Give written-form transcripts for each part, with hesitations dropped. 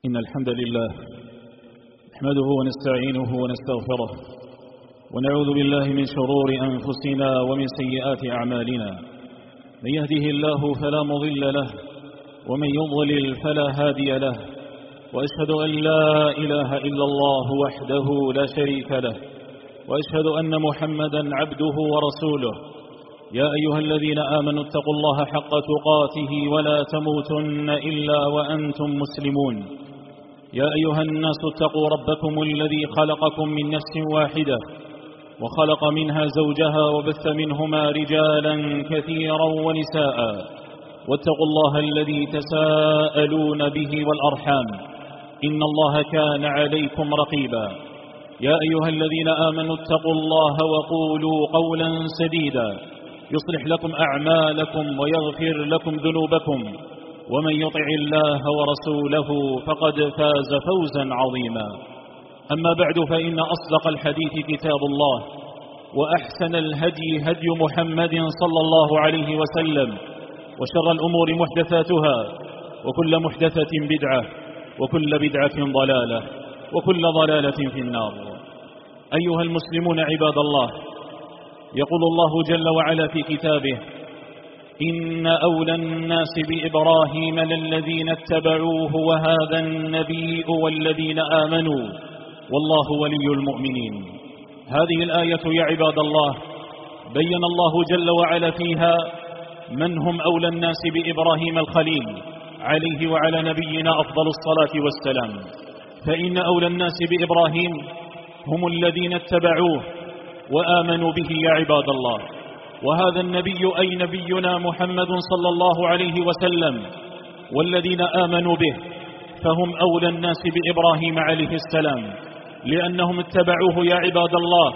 إن الحمد لله نحمده ونستعينه ونستغفره ونعوذ بالله من شرور أنفسنا ومن سيئات أعمالنا. من يهده الله فلا مضل له ومن يضلل فلا هادي له، وأشهد أن لا إله إلا الله وحده لا شريك له، وأشهد أن محمدا عبده ورسوله. يا أيها الذين آمنوا اتقوا الله حق تقاته ولا تموتن إلا وأنتم مسلمون. يا أيها الناس اتقوا ربكم الذي خلقكم من نفس واحدة وخلق منها زوجها وبث منهما رجالا كثيرا ونساء، واتقوا الله الذي تساءلون به والأرحام إن الله كان عليكم رقيبا. يا أيها الذين آمنوا اتقوا الله وقولوا قولا سديدا يصلح لكم أعمالكم ويغفر لكم ذنوبكم، ومن يطع الله ورسوله فقد فاز فوزا عظيما. أما بعد، فإن أصدق الحديث كتاب الله، وأحسن الهدي هدي محمد صلى الله عليه وسلم، وشر الأمور محدثاتها، وكل محدثة بدعة، وكل بدعة ضلالة، وكل ضلالة في النار. أيها المسلمون عباد الله، يقول الله جل وعلا في كتابه: إن أولى الناس بإبراهيم للذين اتبعوه وهذا النبي والذين آمنوا والله ولي المؤمنين. هذه الآية يا عباد الله بين الله جل وعلا فيها من هم أولى الناس بإبراهيم الخليل عليه وعلى نبينا أفضل الصلاة والسلام. فإن أولى الناس بإبراهيم هم الذين اتبعوه وآمنوا به يا عباد الله، وهذا النبي أي نبينا محمد صلى الله عليه وسلم والذين آمنوا به، فهم أولى الناس بإبراهيم عليه السلام، لأنهم اتبعوه يا عباد الله،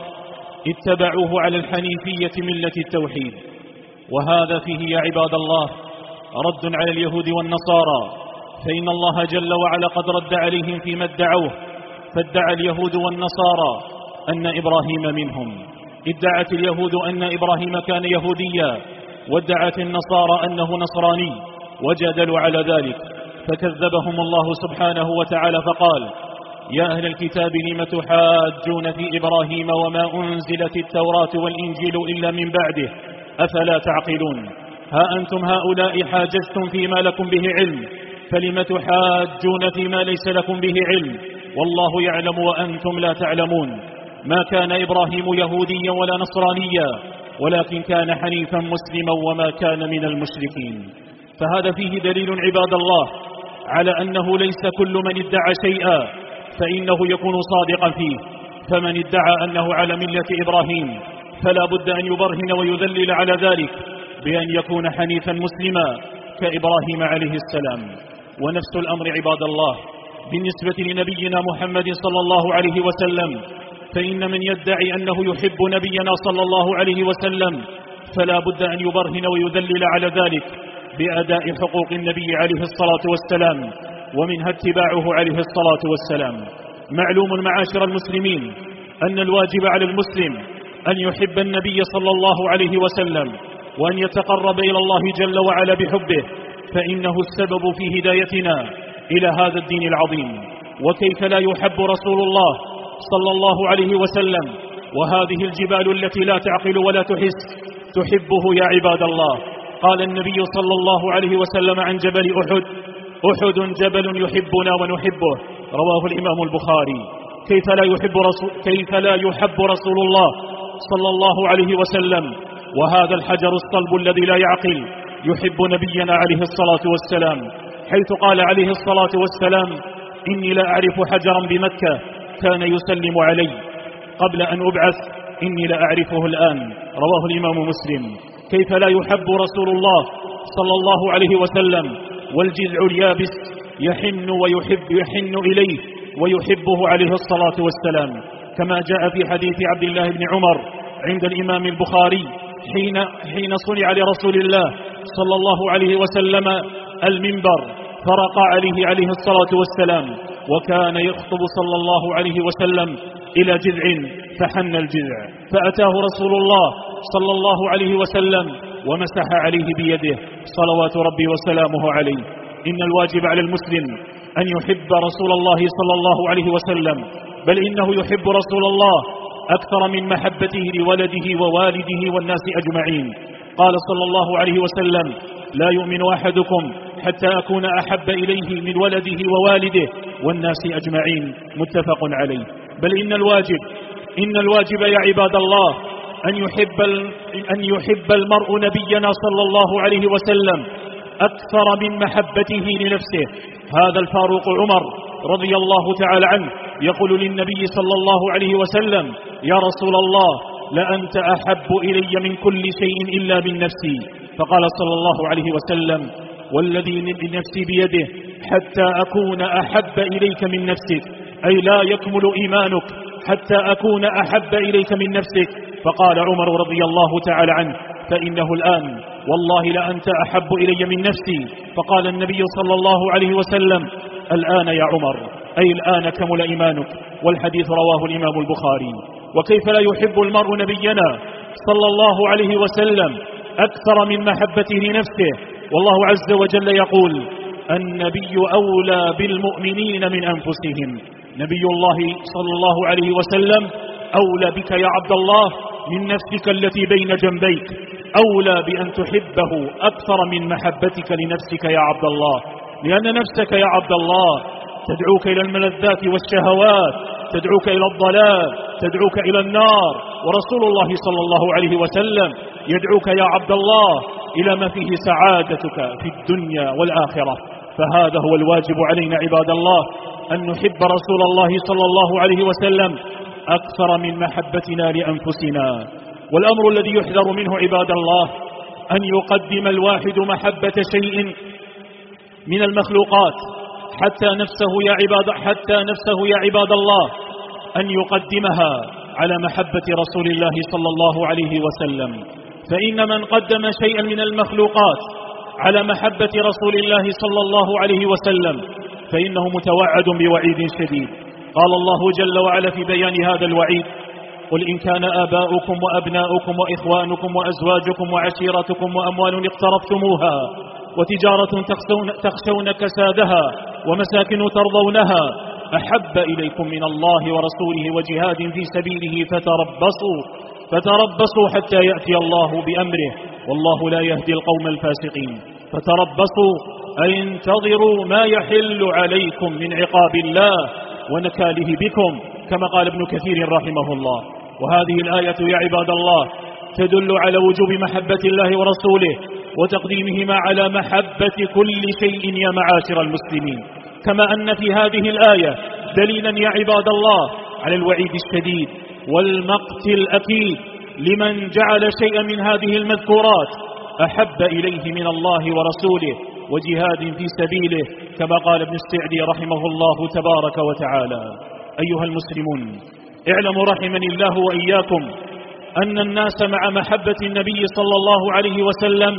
اتبعوه على الحنيفية ملة التوحيد. وهذا فيه يا عباد الله رد على اليهود والنصارى، فإن الله جل وعلا قد رد عليهم فيما ادعوه. فادعى اليهود والنصارى أن إبراهيم منهم، ادعت اليهود أن إبراهيم كان يهوديا، وادعت النصارى أنه نصراني، وجادلوا على ذلك، فكذبهم الله سبحانه وتعالى فقال: يا أهل الكتاب لم تحاجون في إبراهيم وما أنزلت التوراة والإنجيل إلا من بعده أفلا تعقلون؟ ها أنتم هؤلاء حاججتم فيما لكم به علم، فلم تحاجون فيما ليس لكم به علم، والله يعلم وأنتم لا تعلمون. ما كان إبراهيم يهوديا ولا نصرانيا، ولكن كان حنيفا مسلما وما كان من المشركين. فهذا فيه دليل عباد الله على أنه ليس كل من ادعى شيئا فإنه يكون صادقا فيه. فمن ادعى أنه على ملة إبراهيم فلا بد أن يبرهن ويذلل على ذلك بأن يكون حنيفا مسلما كإبراهيم عليه السلام. ونفس الأمر عباد الله بالنسبة لنبينا محمد صلى الله عليه وسلم، فإن من يدعي أنه يحب نبينا صلى الله عليه وسلم فلا بد أن يبرهن ويذلل على ذلك بأداء حقوق النبي عليه الصلاة والسلام، ومنها اتباعه عليه الصلاة والسلام. معلوم معاشر المسلمين أن الواجب على المسلم أن يحب النبي صلى الله عليه وسلم، وأن يتقرب إلى الله جل وعلا بحبه، فإنه السبب في هدايتنا إلى هذا الدين العظيم. وكيف لا يحب رسول الله صلى الله عليه وسلم وهذه الجبال التي لا تعقل ولا تحس تحبه يا عباد الله؟ قال النبي صلى الله عليه وسلم عن جبل أحد: أحد جبل يحبنا ونحبه، رواه الإمام البخاري. كيف لا يحب رسول الله صلى الله عليه وسلم وهذا الحجر الصلب الذي لا يعقل يحب نبينا عليه الصلاة والسلام، حيث قال عليه الصلاة والسلام: إني لا أعرف حجرا بمكة كان يسلم علي قبل أن أبعث، إني لا أعرفه الآن، رواه الإمام مسلم. كيف لا يحب رسول الله صلى الله عليه وسلم والجذع اليابس يحن إليه ويحبه عليه الصلاة والسلام، كما جاء في حديث عبد الله بن عمر عند الإمام البخاري حين صنع لرسول الله صلى الله عليه وسلم المنبر فرقى عليه الصلاة والسلام، وكان يخطب صلى الله عليه وسلم إلى جذع فحن الجذع، فأتاه رسول الله صلى الله عليه وسلم ومسح عليه بيده صلوات ربي وسلامه عليه. إن الواجب على المسلم أن يحب رسول الله صلى الله عليه وسلم، بل إنه يحب رسول الله أكثر من محبته لولده ووالده والناس أجمعين. قال صلى الله عليه وسلم: لا يؤمن أحدكم حتى أكون أحب إليه من ولده ووالده والناس أجمعين، متفق عليه. بل إن الواجب يا عباد الله أن يحب المرء نبينا صلى الله عليه وسلم أكثر من محبته لنفسه. هذا الفاروق عمر رضي الله تعالى عنه يقول للنبي صلى الله عليه وسلم: يا رسول الله، لأنت أحب إلي من كل شيء إلا من نفسي. فقال صلى الله عليه وسلم: والذي نفسي بيده حتى أكون أحب إليك من نفسك، أي لا يكمل إيمانك حتى أكون أحب إليك من نفسك. فقال عمر رضي الله تعالى عنه: فإنه الآن والله لأنت أحب إلي من نفسي. فقال النبي صلى الله عليه وسلم: الآن يا عمر، أي الآن كمل إيمانك. والحديث رواه الإمام البخاري. وكيف لا يحب المرء نبينا صلى الله عليه وسلم أكثر من محبته لنفسه؟ والله عز وجل يقول: النبي أولى بالمؤمنين من أنفسهم. نبي الله صلى الله عليه وسلم أولى بك يا عبد الله من نفسك التي بين جنبيك، أولى بأن تحبه أكثر من محبتك لنفسك يا عبد الله، لأن نفسك يا عبد الله تدعوك إلى الملذات والشهوات، تدعوك إلى الضلال، تدعوك إلى النار. ورسول الله صلى الله عليه وسلم يدعوك يا عبد الله إلى ما فيه سعادتك في الدنيا والآخرة. فهذا هو الواجب علينا عباد الله، أن نحب رسول الله صلى الله عليه وسلم أكثر من محبتنا لأنفسنا. والأمر الذي يحذر منه عباد الله أن يقدم الواحد محبة شيء من المخلوقات حتى نفسه يا عباد الله أن يقدمها على محبة رسول الله صلى الله عليه وسلم. فإن من قدم شيئا من المخلوقات على محبة رسول الله صلى الله عليه وسلم فإنه متوعد بوعيد شديد. قال الله جل وعلا في بيان هذا الوعيد: قل إن كان آباؤكم وأبناؤكم وإخوانكم وأزواجكم وعشيرتكم وأموال اقترفتموها وتجارة تخشون كسادها ومساكن ترضونها أحب إليكم من الله ورسوله وجهاد في سبيله فتربصوا حتى يأتي الله بأمره والله لا يهدي القوم الفاسقين. فتربصوا أي انتظروا ما يحل عليكم من عقاب الله ونكاله بكم، كما قال ابن كثير رحمه الله. وهذه الآية يا عباد الله تدل على وجوب محبة الله ورسوله وتقديمهما على محبة كل شيء يا معاشر المسلمين. كما أن في هذه الآية دليلا يا عباد الله على الوعيد الشديد والمقت الأكيد لمن جعل شيئا من هذه المذكورات أحب إليه من الله ورسوله وجهاد في سبيله، كما قال ابن السعدي رحمه الله تبارك وتعالى. أيها المسلمون، اعلموا رحمني الله وإياكم أن الناس مع محبة النبي صلى الله عليه وسلم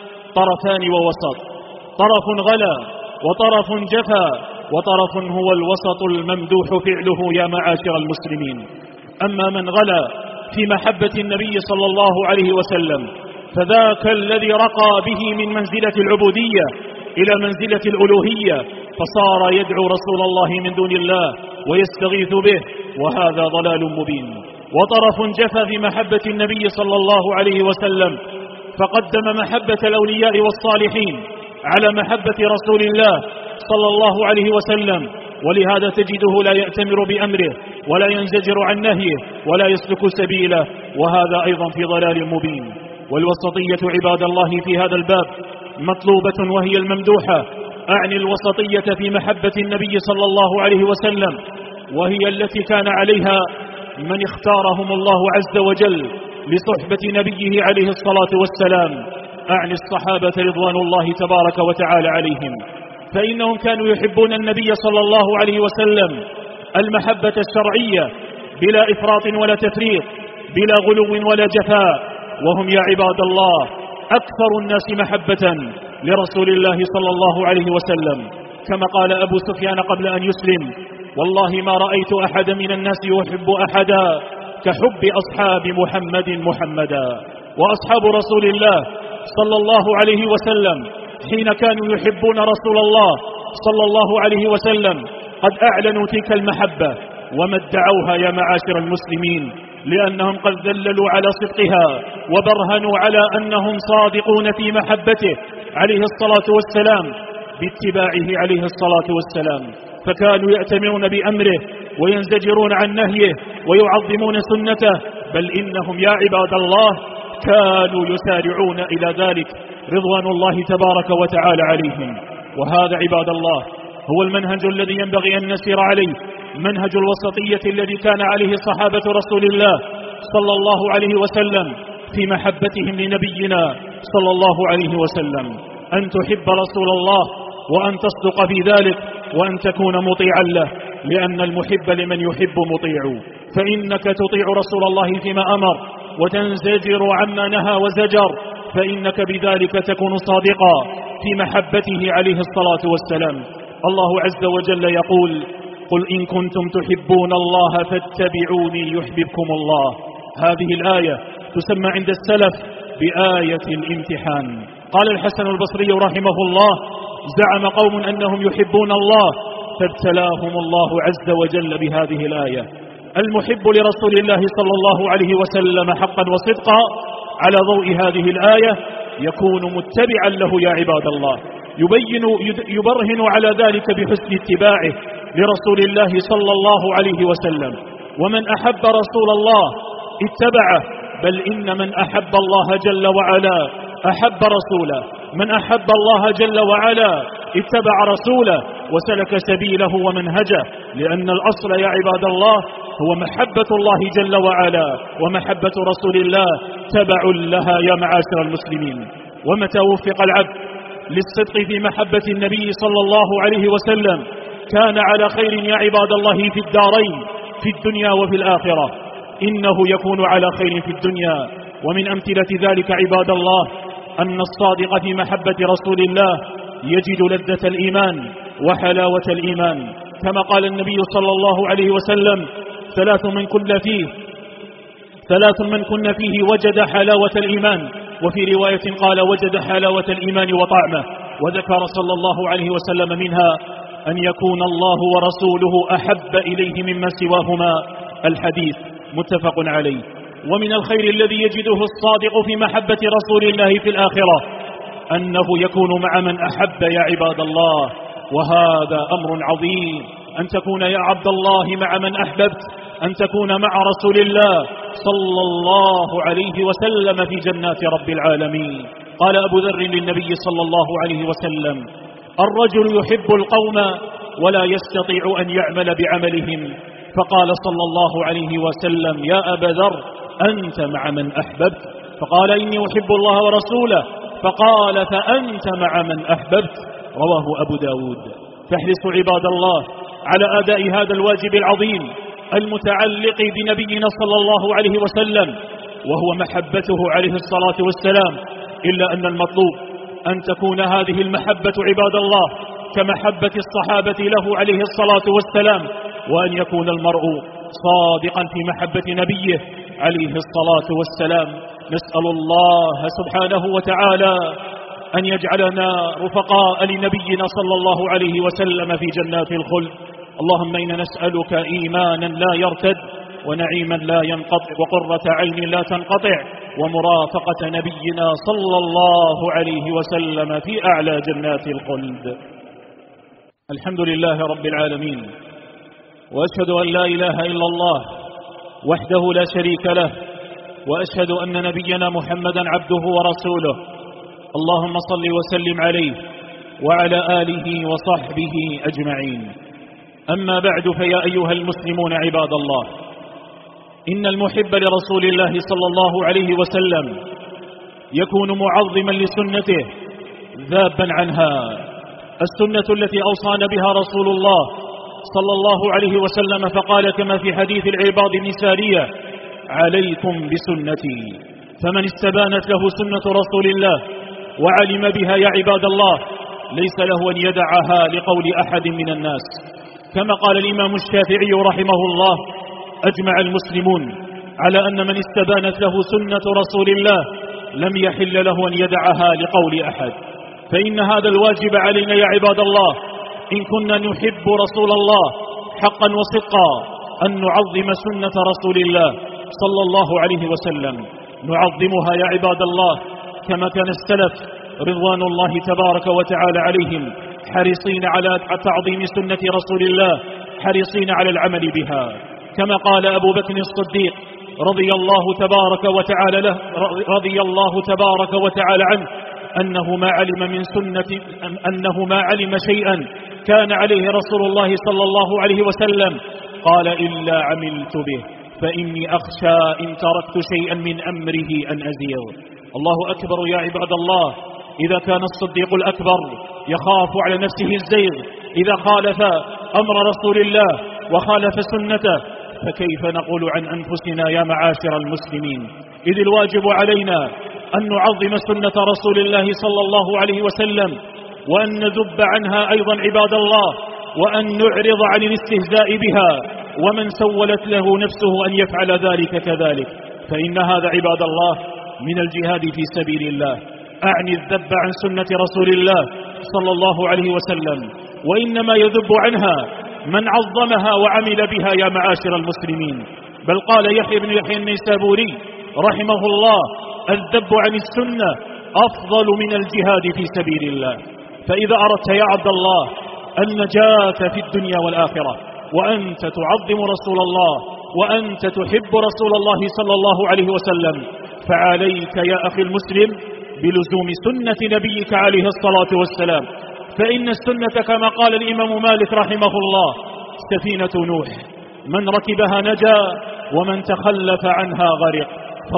طرفان ووسط، طرف غلا وطرف جفا، وطرف هو الوسط الممدوح فعله يا معاشر المسلمين. أما من غلا في محبة النبي صلى الله عليه وسلم فذاك الذي رقى به من منزلة العبودية إلى منزلة الألوهية، فصار يدعو رسول الله من دون الله ويستغيث به، وهذا ضلال مبين. وطرف جفا في محبة النبي صلى الله عليه وسلم فقدم محبة الأولياء والصالحين على محبة رسول الله صلى الله عليه وسلم، ولهذا تجده لا يأتمر بأمره ولا ينزجر عن نهيه ولا يسلك سبيله، وهذا أيضا في ضلال مبين. والوسطية عباد الله في هذا الباب مطلوبة وهي الممدوحة، أعني الوسطية في محبة النبي صلى الله عليه وسلم، وهي التي كان عليها من اختارهم الله عز وجل لصحبة نبيه عليه الصلاة والسلام، أعني الصحابة رضوان الله تبارك وتعالى عليهم، فإنهم كانوا يحبون النبي صلى الله عليه وسلم المحبة الشرعية بلا إفراط ولا تفريط، بلا غلو ولا جفاء، وهم يا عباد الله أكثر الناس محبة لرسول الله صلى الله عليه وسلم، كما قال أبو سفيان قبل أن يسلم: والله ما رأيت أحد من الناس يحب أحدا كحب أصحاب محمدا. وأصحاب رسول الله صلى الله عليه وسلم حين كانوا يحبون رسول الله صلى الله عليه وسلم قد أعلنوا تلك المحبة وما ادعوها يا معاشر المسلمين، لأنهم قد دللوا على صدقها وبرهنوا على أنهم صادقون في محبته عليه الصلاة والسلام باتباعه عليه الصلاة والسلام، فكانوا يأتمرون بأمره وينزجرون عن نهيه ويعظمون سنته، بل إنهم يا عباد الله كانوا يسارعون إلى ذلك رضوان الله تبارك وتعالى عليهم. وهذا عباد الله هو المنهج الذي ينبغي أن نسير عليه، منهج الوسطية الذي كان عليه صحابة رسول الله صلى الله عليه وسلم في محبتهم لنبينا صلى الله عليه وسلم، أن تحب رسول الله وأن تصدق في ذلك وأن تكون مطيعا له، لأن المحب لمن يحب مطيع، فإنك تطيع رسول الله فيما أمر وتنزجر عما نهى وزجر، فإنك بذلك تكون صادقا في محبته عليه الصلاة والسلام. الله عز وجل يقول: قل إن كنتم تحبون الله فاتبعوني يحببكم الله. هذه الآية تسمى عند السلف بآية الامتحان. قال الحسن البصري رحمه الله: زعم قوم أنهم يحبون الله فابتلاهم الله عز وجل بهذه الآية. المحب لرسول الله صلى الله عليه وسلم حقا وصدقا على ضوء هذه الآية يكون متبعا له يا عباد الله، يبرهن على ذلك بحسن اتباعه لرسول الله صلى الله عليه وسلم. ومن أحب رسول الله اتبعه، بل إن من أحب الله جل وعلا أحب رسوله، من أحب الله جل وعلا اتبع رسوله وسلك سبيله ومنهجه، لأن الأصل يا عباد الله هو محبة الله جل وعلا، ومحبة رسول الله تبع لها يا معاشر المسلمين. ومتى وفق العبد للصدق في محبة النبي صلى الله عليه وسلم كان على خير يا عباد الله في الدارين، في الدنيا وفي الآخرة. إنه يكون على خير في الدنيا. ومن أمثلة ذلك عباد الله أن الصادق في محبة رسول الله يجد لذة الإيمان وحلاوة الإيمان، كما قال النبي صلى الله عليه وسلم: ثلاث من كن فيه وجد حلاوة الإيمان، وفي رواية قال: وجد حلاوة الإيمان وطعمه. وذكر صلى الله عليه وسلم منها أن يكون الله ورسوله أحب إليه مما سواهما، الحديث متفق عليه. ومن الخير الذي يجده الصادق في محبة رسول الله في الآخرة أنه يكون مع من أحب يا عباد الله، وهذا أمر عظيم، أن تكون يا عبد الله مع من أحببت، أن تكون مع رسول الله صلى الله عليه وسلم في جنات رب العالمين. قال أبو ذر للنبي صلى الله عليه وسلم: الرجل يحب القوم ولا يستطيع أن يعمل بعملهم، فقال صلى الله عليه وسلم: يا أبا ذر أنت مع من أحببت، فقال: إني أحب الله ورسوله، فقال: فأنت مع من أحببت. رواه أبو داود. فاحرصوا عباد الله على أداء هذا الواجب العظيم المتعلق بنبينا صلى الله عليه وسلم، وهو محبته عليه الصلاة والسلام، إلا أن المطلوب أن تكون هذه المحبة عباد الله كمحبة الصحابة له عليه الصلاة والسلام، وأن يكون المرء صادقا في محبة نبيه عليه الصلاة والسلام. نسأل الله سبحانه وتعالى أن يجعلنا رفقاء لنبينا صلى الله عليه وسلم في جنات الخلد. اللهم إنا نسألك إيمانا لا يرتد، ونعيما لا ينقطع، وقرة عين لا تنقطع، ومرافقة نبينا صلى الله عليه وسلم في أعلى جنات الخلد. الحمد لله رب العالمين، وأشهد أن لا إله إلا الله وحده لا شريك له، وأشهد أن نبينا محمدا عبده ورسوله. اللهم صل وسلم عليه وعلى آله وصحبه أجمعين. أما بعد، فيا أيها المسلمون عباد الله، إن المحب لرسول الله صلى الله عليه وسلم يكون معظما لسنته ذابا عنها، السنة التي أوصانا بها رسول الله صلى الله عليه وسلم، فقال كما في حديث العباد بن سارية: عليكم بسنتي. فمن استبانت له سنة رسول الله وعلم بها يا عباد الله ليس له أن يدعها لقول أحد من الناس. كما قال الإمام الشافعي رحمه الله: أجمع المسلمون على أن من استبانت له سنة رسول الله لم يحل له أن يدعها لقول أحد. فإن هذا الواجب علينا يا عباد الله إن كنا نحب رسول الله حقا وصدقا أن نعظم سنة رسول الله صلى الله عليه وسلم، نعظمها يا عباد الله كما كان السلف رضوان الله تبارك وتعالى عليهم حريصين على تعظيم سنة رسول الله، حريصين على العمل بها، كما قال أبو بكر الصديق رضي الله تبارك وتعالى عنه أنه ما علم شيئا كان عليه رسول الله صلى الله عليه وسلم قال إلا عملت به فإني أخشى إن تركت شيئا من أمره أن أزيغ. الله أكبر يا عباد الله. إذا كان الصديق الأكبر يخاف على نفسه الزيغ إذا خالف أمر رسول الله وخالف سنته، فكيف نقول عن أنفسنا يا معاشر المسلمين؟ إذ الواجب علينا أن نعظم سنة رسول الله صلى الله عليه وسلم، وأن نذب عنها أيضا عباد الله، وأن نعرض عن الاستهزاء بها، ومن سولت له نفسه أن يفعل ذلك كذلك، فإن هذا عباد الله من الجهاد في سبيل الله، أعني الذب عن سنة رسول الله صلى الله عليه وسلم، وإنما يذب عنها من عظمها وعمل بها يا معاشر المسلمين. بل قال يحيى بن يحيى النيسابوري رحمه الله: الذب عن السنة أفضل من الجهاد في سبيل الله. فإذا أردت يا عبد الله النجاة في الدنيا والآخرة، وأنت تعظم رسول الله، وأنت تحب رسول الله صلى الله عليه وسلم، فعليك يا أخي المسلم بلزوم سنة نبيك عليه الصلاة والسلام، فإن السنة كما قال الإمام مالك رحمه الله سفينة نوح، من ركبها نجا ومن تخلف عنها غرق.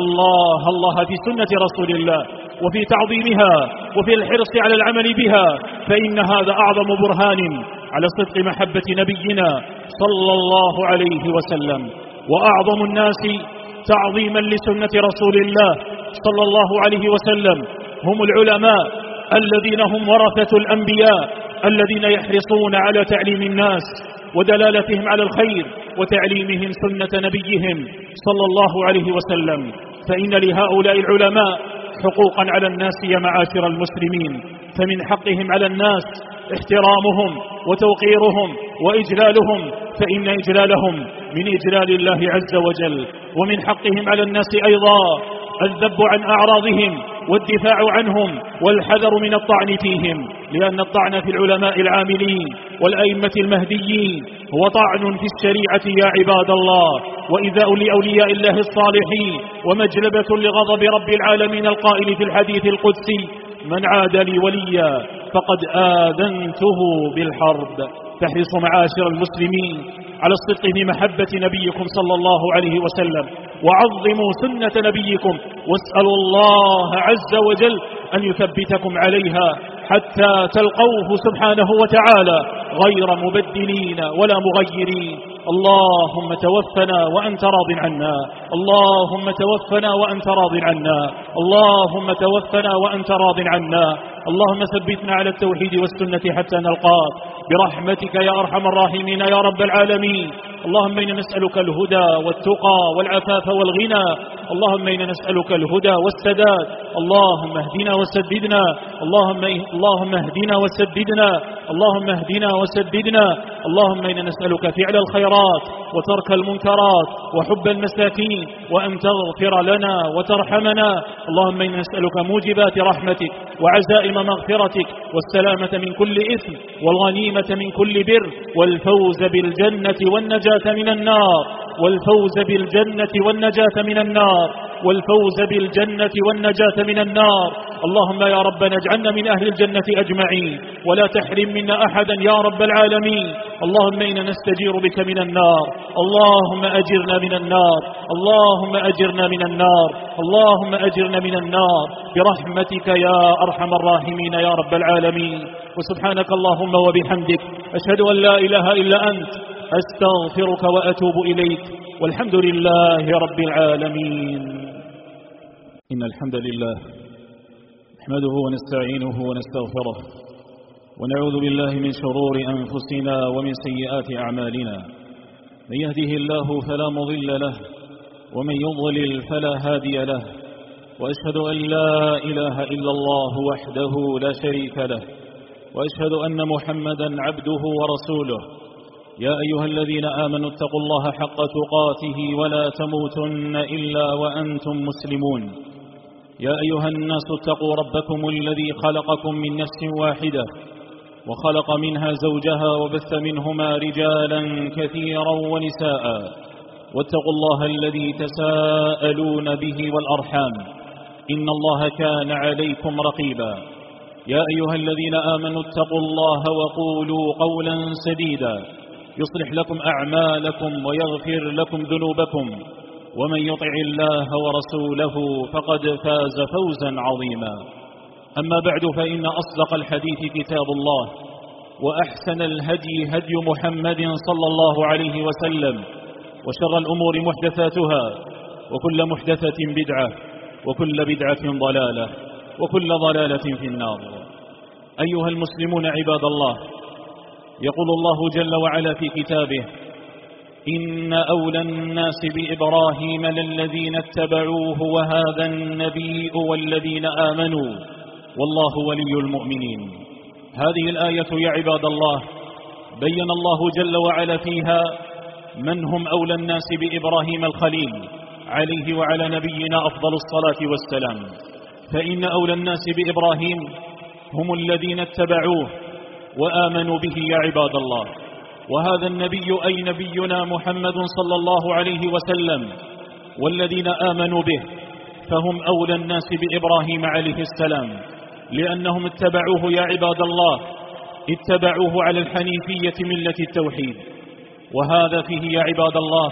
فالله في سنة رسول الله وفي تعظيمها وفي الحرص على العمل بها، فإن هذا أعظم برهان على صدق محبة نبينا صلى الله عليه وسلم. وأعظم الناس تعظيما لسنة رسول الله صلى الله عليه وسلم هم العلماء الذين هم ورثة الأنبياء، الذين يحرصون على تعليم الناس ودلالتهم على الخير وتعليمهم سنة نبيهم صلى الله عليه وسلم. فإن لهؤلاء العلماء حقوقا على الناس يا معاشر المسلمين، فمن حقهم على الناس احترامهم وتوقيرهم وإجلالهم، فإن إجلالهم من إجلال الله عز وجل. ومن حقهم على الناس أيضا الذب عن أعراضهم والدفاع عنهم والحذر من الطعن فيهم، لأن الطعن في العلماء العاملين والأئمة المهديين هو طعن في الشريعة يا عباد الله، وإيذاء لأولياء الله الصالحين، ومجلبة لغضب رب العالمين القائل في الحديث القدسي: من عاد لي وليا فقد آذنته بالحرب. تحرص معاشر المسلمين على الصدق في محبة نبيكم صلى الله عليه وسلم، وعظموا سنة نبيكم، واسألوا الله عز وجل أن يثبتكم عليها حتى تلقوه سبحانه وتعالى غير مبدلين ولا مغيرين. اللهم توفنا وأنت راض عنا، اللهم توفنا وأنت راض عنا، اللهم توفنا وأنت راض عنا. اللهم ثبتنا على التوحيد والسنة حتى نلقاك برحمتك يا أرحم الراحمين يا رب العالمين. اللهم إنا نسألك الهدى والتقى والعفاف والغنى، اللهم إنا نسألك الهدى والسداد، اللهم اهدنا وسددنا، اللهم اهدنا وسددنا، اللهم اهدنا وسددنا. اللهم إنا نسألك فعل الخيرات وترك المنكرات وحب المساكين، وأن تغفر لنا وترحمنا. اللهم إنا نسألك موجبات رحمتك وعزائم مغفرتك والسلامة من كل إثم والغنيمة من كل بر والفوز بالجنة والنجاة من النار، والفوز بالجنة والنجاة من النار، والفوز بالجنة والنجاة من النار. اللهم يا ربنا اجعلنا من أهل الجنة أجمعين، ولا تحرم منا أحدا يا رب العالمين. اللهم إنا نستجير بك من النار، اللهم أجرنا من النار، اللهم أجرنا من النار، اللهم أجرنا من النار برحمتك يا أرحم الراحمين يا رب العالمين. وسبحانك اللهم وبحمدك أشهد أن لا إله إلا أنت، أستغفرك وأتوب إليك، والحمد لله رب العالمين. إن الحمد لله نحمده ونستعينه ونستغفره، ونعوذ بالله من شرور أنفسنا ومن سيئات أعمالنا. من يهده الله فلا مضل له، ومن يضلل فلا هادي له، وأشهد أن لا إله إلا الله وحده لا شريك له، وأشهد أن محمدا عبده ورسوله. يا أيها الذين آمنوا اتقوا الله حق تقاته ولا تموتن إلا وأنتم مسلمون. يا أيها الناس اتقوا ربكم الذي خلقكم من نفس واحدة وخلق منها زوجها وبث منهما رجالا كثيرا ونساء، واتقوا الله الذي تساءلون به والأرحام إن الله كان عليكم رقيبا. يا أيها الذين آمنوا اتقوا الله وقولوا قولا سديدا يصلح لكم أعمالكم ويغفر لكم ذنوبكم، ومن يطع الله ورسوله فقد فاز فوزا عظيما. أما بعد، فإن أصدق الحديث كتاب الله، وأحسن الهدي هدي محمد صلى الله عليه وسلم، وشر الأمور محدثاتها، وكل محدثة بدعة، وكل بدعة ضلالة، وكل ضلالة في النار. أيها المسلمون عباد الله، يقول الله جل وعلا في كتابه: إن أولى الناس بإبراهيم للذين اتبعوه وهذا النبي والذين آمنوا والله ولي المؤمنين. هذه الآية يا عباد الله بين الله جل وعلا فيها من هم أولى الناس بإبراهيم الخليل عليه وعلى نبينا أفضل الصلاة والسلام. فإن أولى الناس بإبراهيم هم الذين اتبعوه وآمنوا به يا عباد الله. وهذا النبي أي نبينا محمد صلى الله عليه وسلم والذين آمنوا به فهم أولى الناس بإبراهيم عليه السلام، لأنهم اتبعوه يا عباد الله، اتبعوه على الحنيفية ملة التوحيد. وهذا فيه يا عباد الله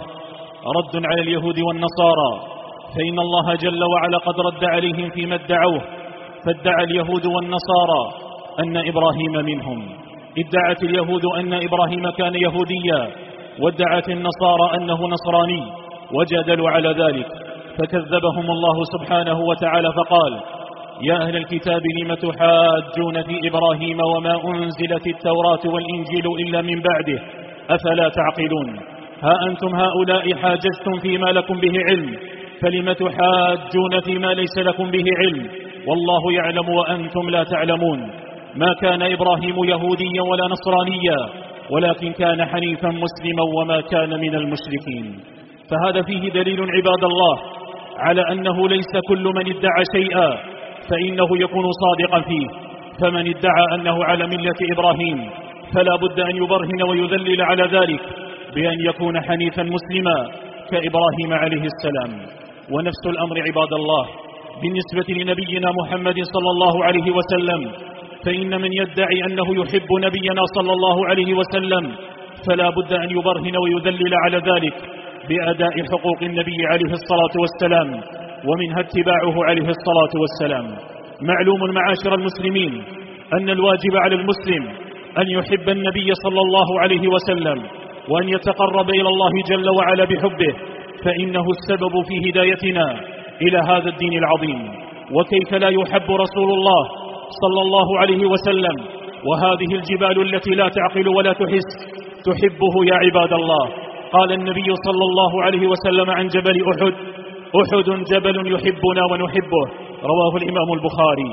رد على اليهود والنصارى، فإن الله جل وعلا قد رد عليهم فيما ادعوه. فادعى اليهود والنصارى أن إبراهيم منهم، ادعت اليهود أن إبراهيم كان يهوديا، وادعت النصارى أنه نصراني، وجادلوا على ذلك، فكذبهم الله سبحانه وتعالى فقال: يا أهل الكتاب لم تحاجون في إبراهيم وما أنزلت التوراة والإنجيل إلا من بعده أفلا تعقلون؟ ها أنتم هؤلاء حاججتم فيما لكم به علم، فلم تحاجون فيما ليس لكم به علم، والله يعلم وأنتم لا تعلمون. ما كان إبراهيم يهوديا ولا نصرانيا، ولكن كان حنيفا مسلما وما كان من المشركين. فهذا فيه دليل عباد الله على أنه ليس كل من ادعى شيئا فإنه يكون صادقا فيه. فمن ادعى أنه على ملة إبراهيم فلا بد أن يبرهن ويذلل على ذلك بأن يكون حنيفا مسلما كإبراهيم عليه السلام. ونفس الأمر عباد الله بالنسبة لنبينا محمد صلى الله عليه وسلم، فإن من يدعي أنه يحب نبينا صلى الله عليه وسلم فلا بد أن يبرهن ويذلل على ذلك بأداء حقوق النبي عليه الصلاة والسلام، ومنها اتباعه عليه الصلاة والسلام. معلوم معاشر المسلمين أن الواجب على المسلم أن يحب النبي صلى الله عليه وسلم، وأن يتقرب إلى الله جل وعلا بحبه، فإنه السبب في هدايتنا إلى هذا الدين العظيم. وكيف لا يحب رسول الله صلى الله عليه وسلم وهذه الجبال التي لا تعقل ولا تحس تحبه يا عباد الله؟ قال النبي صلى الله عليه وسلم عن جبل أحد: أحد جبل يحبنا ونحبه، رواه الإمام البخاري.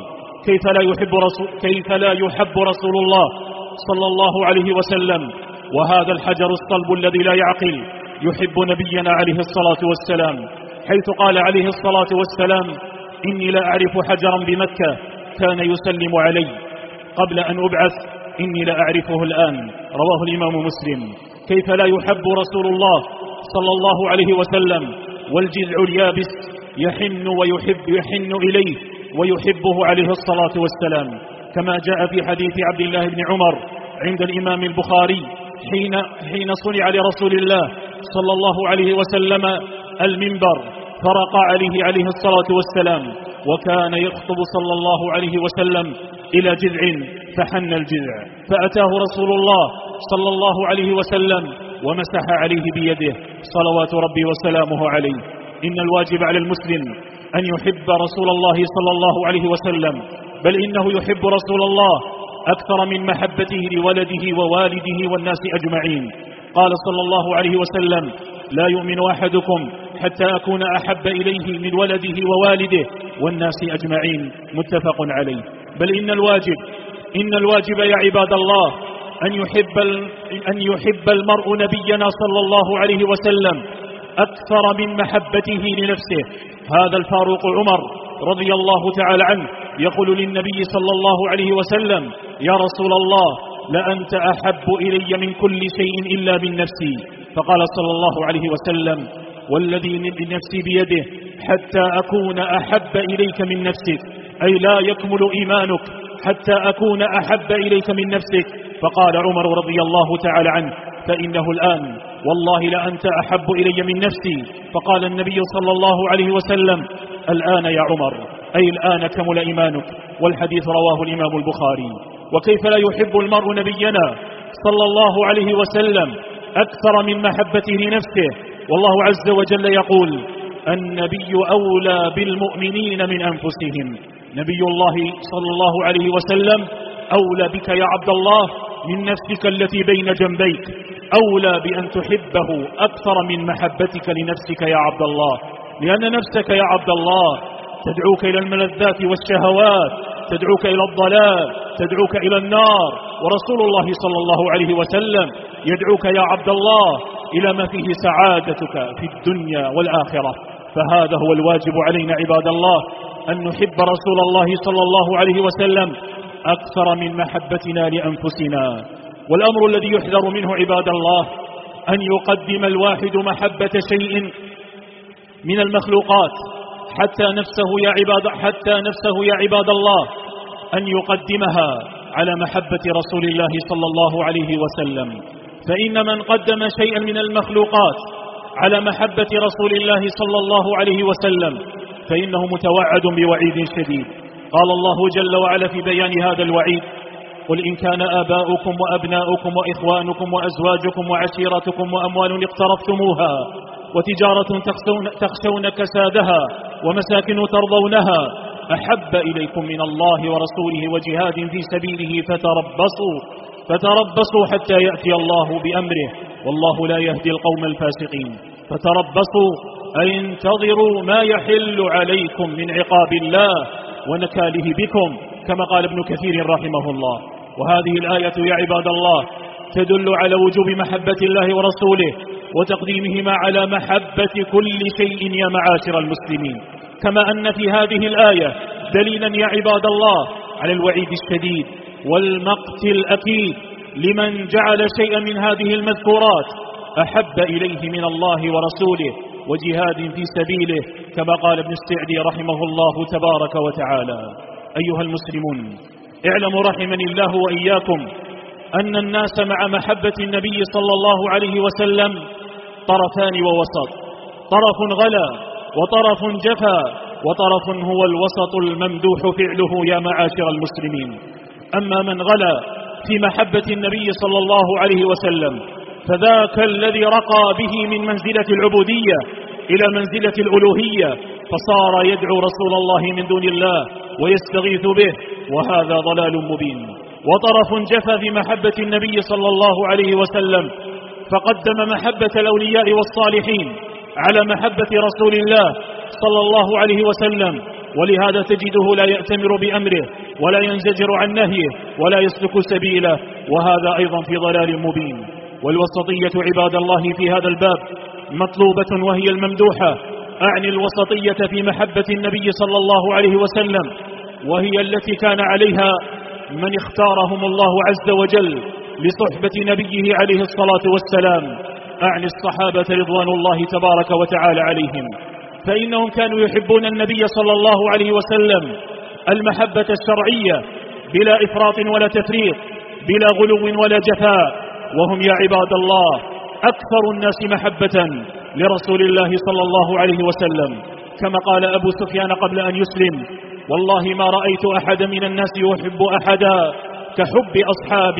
كيف لا يحب رسول الله صلى الله عليه وسلم وهذا الحجر الصلب الذي لا يعقل يحب نبينا عليه الصلاة والسلام، حيث قال عليه الصلاة والسلام: إني لا أعرف حجرا بمكة كان يسلم علي قبل أن أبعث، إني لا أعرفه الآن، رواه الإمام مسلم. كيف لا يحب رسول الله صلى الله عليه وسلم والجذع اليابس يحن إليه ويحبه عليه الصلاة والسلام، كما جاء في حديث عبد الله بن عمر عند الإمام البخاري حين صنع لرسول الله صلى الله عليه وسلم المنبر فرق عليه الصلاة والسلام، وكان يخطب صلى الله عليه وسلم إلى جذع فحن الجذع، فأتاه رسول الله صلى الله عليه وسلم ومسح عليه بيده صلوات ربي وسلامه عليه. إن الواجب على المسلم أن يحب رسول الله صلى الله عليه وسلم، بل إنه يحب رسول الله أكثر من محبته لولده ووالده والناس أجمعين. قال صلى الله عليه وسلم: لا يؤمن أحدكم حتى أكون أحب إليه من ولده ووالده والناس أجمعين، متفق عليه. بل إن الواجب إن الواجب يا عباد الله أن يحب المرء نبينا صلى الله عليه وسلم أكثر من محبته لنفسه. هذا الفاروق عمر رضي الله تعالى عنه يقول للنبي صلى الله عليه وسلم: يا رسول الله، لأنت أحب إلي من كل شيء إلا من نفسي. فقال صلى الله عليه وسلم: والذي نفسي بيده حتى أكون أحب إليك من نفسك، أي لا يكمل إيمانك حتى أكون أحب إليك من نفسك. فقال عمر رضي الله تعالى عنه: فإنه الآن والله لأنت أحب إلي من نفسي. فقال النبي صلى الله عليه وسلم: الآن يا عمر، أي الآن كمل إيمانك. والحديث رواه الإمام البخاري. وكيف لا يحب المرء نبينا صلى الله عليه وسلم أكثر من محبته لنفسه؟ والله عز وجل يقول: النبي أولى بالمؤمنين من أنفسهم. نبي الله صلى الله عليه وسلم أولى بك يا عبد الله من نفسك التي بين جنبيك، أولى بأن تحبه أكثر من محبتك لنفسك يا عبد الله، لأن نفسك يا عبد الله تدعوك إلى الملذات والشهوات، تدعوك إلى الضلال، تدعوك إلى النار. ورسول الله صلى الله عليه وسلم يدعوك يا عبد الله إلى ما فيه سعادتك في الدنيا والآخرة. فهذا هو الواجب علينا عباد الله، أن نحب رسول الله صلى الله عليه وسلم أكثر من محبتنا لأنفسنا. والأمر الذي يحذر منه عباد الله أن يقدم الواحد محبة شيء من المخلوقات حتى نفسه يا عباد الله أن يقدمها على محبة رسول الله صلى الله عليه وسلم. فإن من قدم شيئا من المخلوقات على محبة رسول الله صلى الله عليه وسلم فإنه متوعد بوعيد شديد. قال الله جل وعلا في بيان هذا الوعيد: قل إن كان آباؤكم وأبناؤكم وإخوانكم وأزواجكم وعشيرتكم وأموال اقترفتموها وتجارة تخشون كسادها ومساكن ترضونها أحب إليكم من الله ورسوله وجهاد في سبيله فتربصوا حتى يأتي الله بأمره والله لا يهدي القوم الفاسقين. فتربصوا أي انتظروا ما يحل عليكم من عقاب الله ونكاله بكم، كما قال ابن كثير رحمه الله. وهذه الآية يا عباد الله تدل على وجوب محبة الله ورسوله وتقديمهما على محبة كل شيء يا معاشر المسلمين. كما أن في هذه الآية دليلا يا عباد الله على الوعيد الشديد والمقت الأكيد لمن جعل شيئا من هذه المذكورات أحب إليه من الله ورسوله وجهاد في سبيله، كما قال ابن السعدي رحمه الله تبارك وتعالى. أيها المسلمون، اعلموا رحمني الله وإياكم أن الناس مع محبة النبي صلى الله عليه وسلم طرفان ووسط، طرف غلا وطرف جفا وطرف هو الوسط الممدوح فعله يا معاشر المسلمين. أما من غلا في محبة النبي صلى الله عليه وسلم فذاك الذي رقى به من منزلة العبودية إلى منزلة الألوهية، فصار يدعو رسول الله من دون الله ويستغيث به، وهذا ضلال مبين. وطرف جفا في محبة النبي صلى الله عليه وسلم فقدم محبة الأولياء والصالحين على محبة رسول الله صلى الله عليه وسلم، ولهذا تجده لا يأتمر بأمره ولا ينزجر عن نهيه ولا يسلك سبيله، وهذا أيضا في ضلال مبين. والوسطية عباد الله في هذا الباب مطلوبة وهي الممدوحة، أعني الوسطية في محبة النبي صلى الله عليه وسلم، وهي التي كان عليها من اختارهم الله عز وجل لصحبة نبيه عليه الصلاة والسلام، أعني الصحابة رضوان الله تبارك وتعالى عليهم. فإنهم كانوا يحبون النبي صلى الله عليه وسلم المحبة الشرعية بلا إفراط ولا تفريط، بلا غلو ولا جفاء، وهم يا عباد الله أكثر الناس محبة لرسول الله صلى الله عليه وسلم، كما قال أبو سفيان قبل أن يسلم: والله ما رأيت أحد من الناس يحب أحدا كحب أصحاب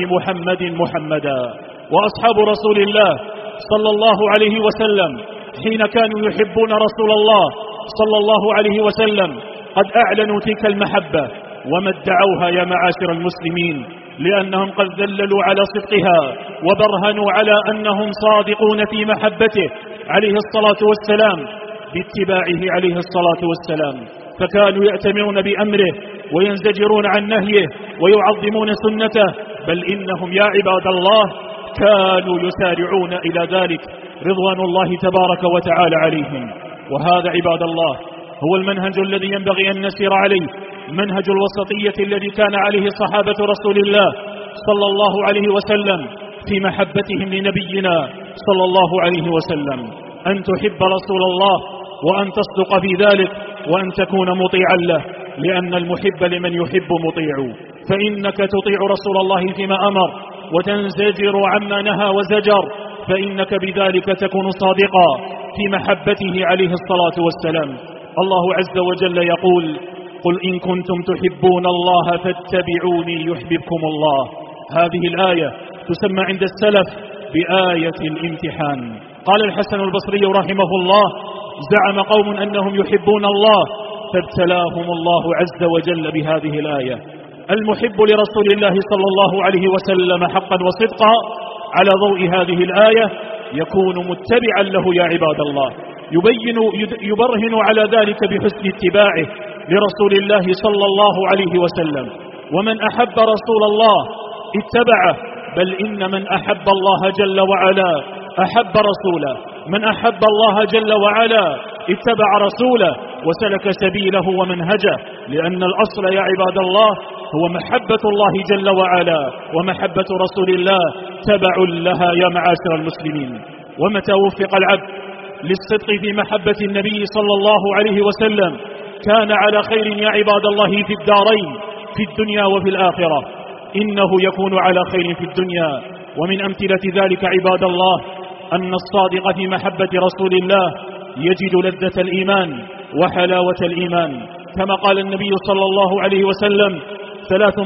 محمدا. وأصحاب رسول الله صلى الله عليه وسلم حين كانوا يحبون رسول الله صلى الله عليه وسلم قد أعلنوا تلك المحبة وما ادعوها يا معاشر المسلمين، لأنهم قد دللوا على صدقها وبرهنوا على أنهم صادقون في محبته عليه الصلاة والسلام باتباعه عليه الصلاة والسلام. فكانوا يأتمرون بأمره وينزجرون عن نهيه ويعظمون سنته، بل إنهم يا عباد الله كانوا يسارعون إلى ذلك رضوان الله تبارك وتعالى عليهم. وهذا عباد الله هو المنهج الذي ينبغي أن نسير عليه، منهج الوسطية الذي كان عليه صحابة رسول الله صلى الله عليه وسلم في محبتهم لنبينا صلى الله عليه وسلم، أن تحب رسول الله وأن تصدق في ذلك وأن تكون مطيعا له، لأن المحب لمن يحب مطيع. فإنك تطيع رسول الله فيما أمر وتنزجر عما نهى وزجر، فإنك بذلك تكون صادقا في محبته عليه الصلاة والسلام. الله عز وجل يقول: قل إن كنتم تحبون الله فاتبعوني يحببكم الله. هذه الآية تسمى عند السلف بآية الامتحان. قال الحسن البصري رحمه الله: زعم قوم أنهم يحبون الله فابتلاهم الله عز وجل بهذه الآية. المحب لرسول الله صلى الله عليه وسلم حقا وصدقا على ضوء هذه الآية يكون متبعا له يا عباد الله، يبرهن على ذلك بحسن اتباعه لرسول الله صلى الله عليه وسلم. ومن أحب رسول الله اتبعه، بل إن من أحب الله جل وعلا أحب رسوله، من أحب الله جل وعلا اتبع رسوله وسلك سبيله ومنهجه، لأن الأصل يا عباد الله هو محبة الله جل وعلا، ومحبة رسول الله تبع لها يا معاشر المسلمين. ومتى وفق العبد للصدق في محبة النبي صلى الله عليه وسلم كان على خير يا عباد الله في الدارين، في الدنيا وفي الآخرة. إنه يكون على خير في الدنيا. ومن أمثلة ذلك عباد الله أن الصادق في محبة رسول الله يجد لذة الإيمان وحلاوة الإيمان، كما قال النبي صلى الله عليه وسلم: ثلاث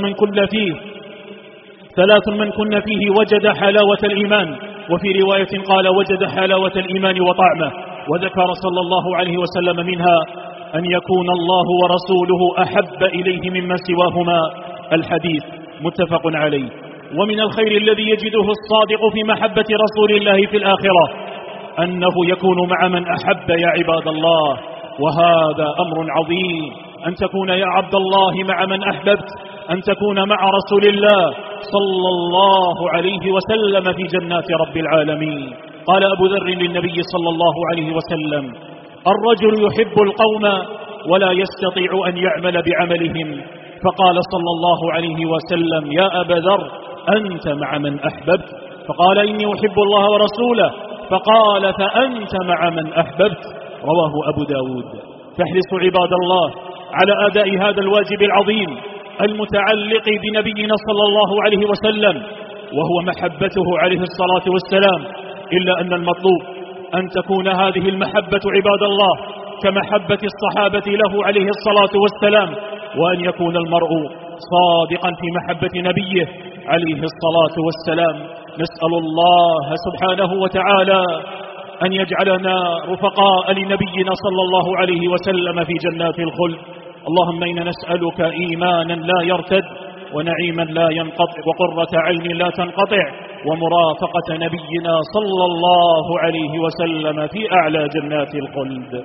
من كن فيه وجد حلاوة الإيمان، وفي رواية قال وجد حلاوة الإيمان وطعمه. وذكر صلى الله عليه وسلم منها أن يكون الله ورسوله أحب إليه مما سواهما، الحديث متفق عليه. ومن الخير الذي يجده الصادق في محبة رسول الله في الآخرة أنه يكون مع من أحب يا عباد الله، وهذا أمر عظيم، أن تكون يا عبد الله مع من أحببت، أن تكون مع رسول الله صلى الله عليه وسلم في جنات رب العالمين. قال أبو ذر للنبي صلى الله عليه وسلم: الرجل يحب القوم ولا يستطيع أن يعمل بعملهم، فقال صلى الله عليه وسلم: يا أبا ذر أنت مع من أحببت؟ فقال: إني أحب الله ورسوله. فقال: فأنت مع من أحببت. رواه أبو داود. فاحرصوا عباد الله على أداء هذا الواجب العظيم المتعلق بنبينا صلى الله عليه وسلم، وهو محبته عليه الصلاة والسلام. إلا أن المطلوب أن تكون هذه المحبة عباد الله كمحبة الصحابة له عليه الصلاة والسلام، وأن يكون المرء صادقا في محبة نبيه عليه الصلاة والسلام. نسأل الله سبحانه وتعالى أن يجعلنا رفقاء لنبينا صلى الله عليه وسلم في جنات الخلد. اللهم إنا نسألك إيمانا لا يرتد، ونعيما لا ينقطع، وقرة عين لا تنقطع، ومرافقة نبينا صلى الله عليه وسلم في أعلى جنات الخلد.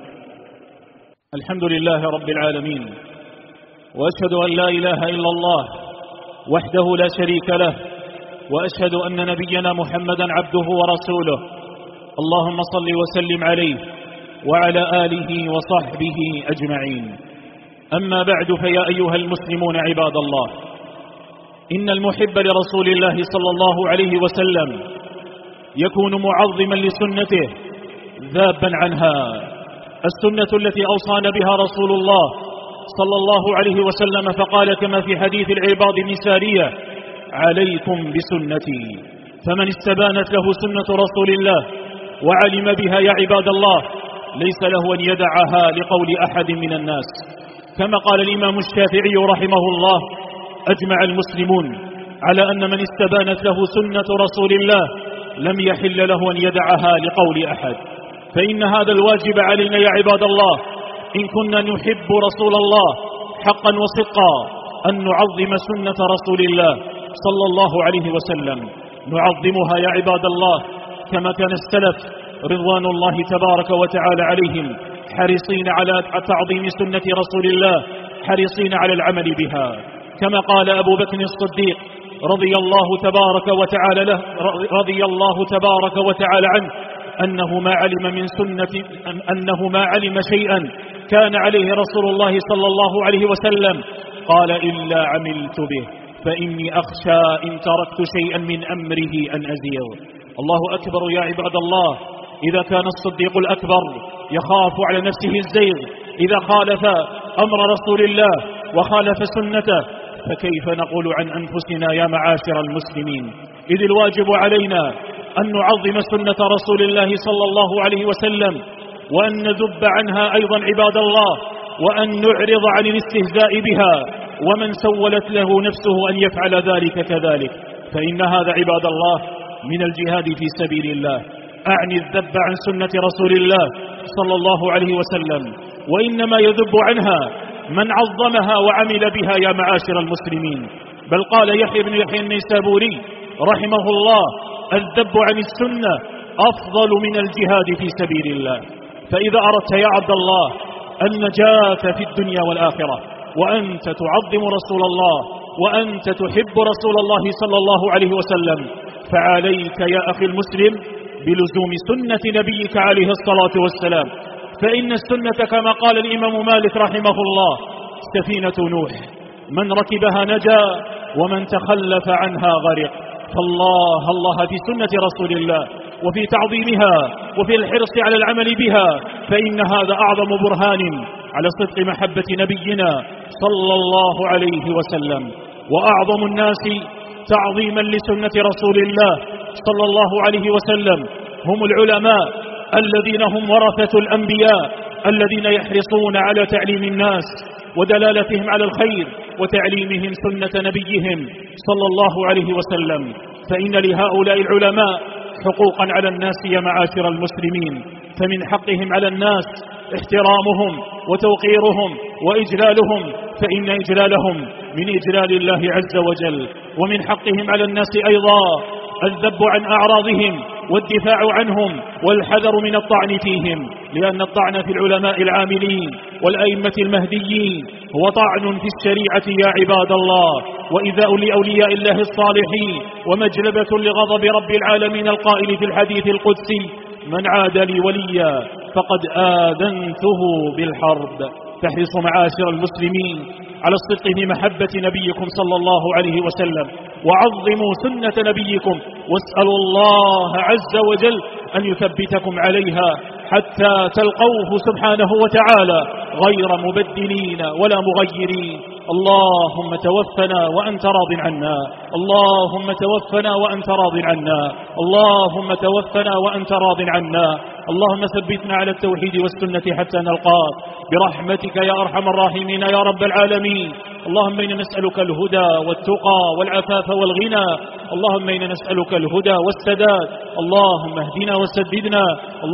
الحمد لله رب العالمين، وأشهد أن لا إله إلا الله وحده لا شريك له، وأشهد أن نبينا محمدا عبده ورسوله. اللهم صل وسلم عليه وعلى آله وصحبه أجمعين. أما بعد، فيا أيها المسلمون عباد الله، إن المحب لرسول الله صلى الله عليه وسلم يكون معظما لسنته ذابا عنها، السنة التي أوصانا بها رسول الله صلى الله عليه وسلم، فقال كما في حديث العباد بن سارية: عليكم بسنتي. فمن استبانت له سنة رسول الله وعلم بها يا عباد الله ليس له أن يدعها لقول أحد من الناس. كما قال الإمام الشافعي رحمه الله: أجمع المسلمون على أن من استبانت له سنة رسول الله لم يحل له أن يدعها لقول أحد. فإن هذا الواجب علينا يا عباد الله إن كنا نحب رسول الله حقا وصدقا، أن نعظم سنة رسول الله صلى الله عليه وسلم، نعظمها يا عباد الله كما كان السلف رضوان الله تبارك وتعالى عليهم حريصين على تعظيم سنة رسول الله حريصين على العمل بها. كما قال أبو بكر الصديق رضي الله تبارك وتعالى عنه أنه ما علم شيئا كان عليه رسول الله صلى الله عليه وسلم قال إلا عملت به، فإني أخشى إن تركت شيئا من أمره أن أزيغ. الله أكبر يا عباد الله. إذا كان الصديق الأكبر يخاف على نفسه الزيغ إذا خالف أمر رسول الله وخالف سنته، فكيف نقول عن أنفسنا يا معاشر المسلمين؟ إذ الواجب علينا أن نعظم سنة رسول الله صلى الله عليه وسلم، وأن نذب عنها أيضا عباد الله، وأن نعرض عن الاستهزاء بها، ومن سولت له نفسه أن يفعل ذلك كذلك، فإن هذا عباد الله من الجهاد في سبيل الله، أعني الذب عن سنة رسول الله صلى الله عليه وسلم. وإنما يذب عنها من عظمها وعمل بها يا معاشر المسلمين. بل قال يحيى بن يحيى النيسابوري رحمه الله: الذب عن السنة أفضل من الجهاد في سبيل الله. فإذا أردت يا عبد الله النجاة في الدنيا والآخرة، وأنت تعظم رسول الله، وأنت تحب رسول الله صلى الله عليه وسلم، فعليك يا أخي المسلم بلزوم سنة نبيك عليه الصلاة والسلام. فإن السنة كما قال الإمام مالك رحمه الله سفينة نوح، من ركبها نجا ومن تخلف عنها غرق. فالله الله في سنة رسول الله وفي تعظيمها وفي الحرص على العمل بها، فإن هذا أعظم برهان على صدق محبة نبينا صلى الله عليه وسلم. وأعظم الناس تعظيما لسنة رسول الله صلى الله عليه وسلم هم العلماء الذين هم ورثة الأنبياء، الذين يحرصون على تعليم الناس ودلالتهم على الخير وتعليمهم سنة نبيهم صلى الله عليه وسلم. فإن لهؤلاء العلماء حقوقا على الناس يا معاشر المسلمين، فمن حقهم على الناس احترامهم وتوقيرهم وإجلالهم، فإن إجلالهم من إجلال الله عز وجل. ومن حقهم على الناس أيضا الذب عن أعراضهم والدفاع عنهم والحذر من الطعن فيهم، لأن الطعن في العلماء العاملين والأئمة المهديين هو طعن في الشريعة يا عباد الله، وإيذاء لأولياء الله الصالحين، ومجلبة لغضب رب العالمين القائل في الحديث القدسي: من عاد لي وليا فقد آذنته بالحرب. فاحرصوا معاشر المسلمين على الصدق في محبة نبيكم صلى الله عليه وسلم، وعظموا سنة نبيكم، واسألوا الله عز وجل أن يثبتكم عليها حتى تلقوه سبحانه وتعالى غير مبدلين ولا مغيرين. اللهم توفنا وأنت راض عنا، اللهم توفنا وأنت راض عنا، اللهم توفنا وأنت راض عنا. اللهم ثبتنا على التوحيد والسنة حتى نلقاك برحمتك يا أرحم الراحمين يا رب العالمين. اللهم إنا نسألك الهدى والتقى والعفاف والغنى، اللهم إنا نسألك الهدى والسداد، اللهم اهدنا وسددنا،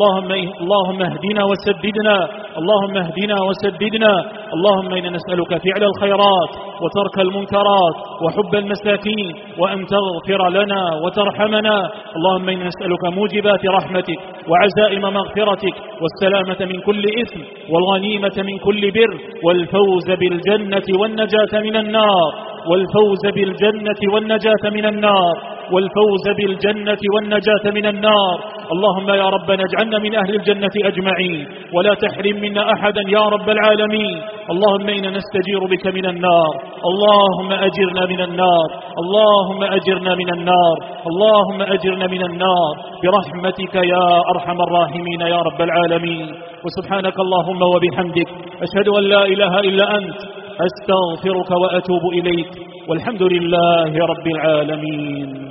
اللهم اهدنا وسددنا، اللهم اهدنا وسددنا. اللهم إنا نسألك فعل الخيرات وترك المنكرات وحب المساكين، وأن تغفر لنا وترحمنا. اللهم إنا نسألك موجبات رحمتك وعزائم مغفرتك والسلامة من كل إثم والغنيمة من كل بر والفوز بالجنة والنجاة من النار، والفوز بالجنة والنجاة من النار، والفوز بالجنة والنجاة من النار. اللهم يا ربنا اجعلنا من أهل الجنة أجمعين، ولا تحرم منا أحدا يا رب العالمين. اللهم إنا نستجير بك من النار، اللهم أجرنا من النار، اللهم أجرنا من النار، اللهم أجرنا من النار برحمتك يا أرحم الراحمين يا رب العالمين. وسبحانك اللهم وبحمدك أشهد أن لا إله إلا أنت، أستغفرك وأتوب إليك، والحمد لله رب العالمين.